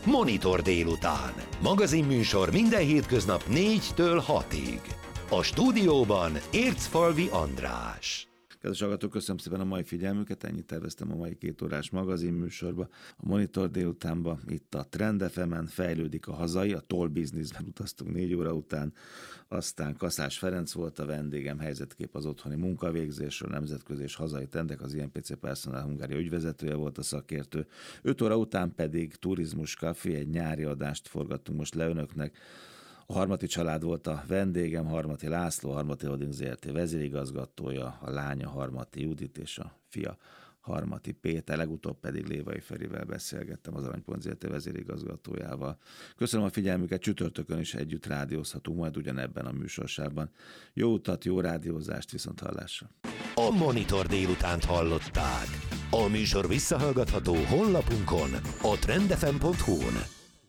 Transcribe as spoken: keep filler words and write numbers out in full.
Monitor délután. Magazinműsor minden hétköznap négytől hatig. A stúdióban Ércfalvi András. Kedves hallgatók, köszönöm szépen a mai figyelmüket, ennyit terveztem a mai két órás magazinműsorba. A Monitor délutánban itt a Trend ef emen fejlődik a hazai, a toll businessben utaztunk négy óra után, aztán Kaszás Ferenc volt a vendégem, helyzetkép az otthoni munkavégzésről, nemzetközi és hazai trendek, az i en pé cé Personal Hungária ügyvezetője volt a szakértő. öt óra után pedig Turizmus Café, egy nyári adást forgattunk most le önöknek. A Harmaty család volt a vendégem, Harmaty László, Harmaty Holding zé er té vezérigazgatója, a lánya Harmaty Judit és a fia Harmaty Péter, legutóbb pedig Lévai Ferivel beszélgettem, az Aranypont zé er té vezérigazgatójával. Köszönöm a figyelmüket, csütörtökön is együtt rádiózhatunk, majd ugyanebben a műsorsában. Jó utat, jó rádiózást, viszont hallásra. A Monitor délutánt hallották. A műsor visszahallgatható honlapunkon, a trendefem pont hu-n.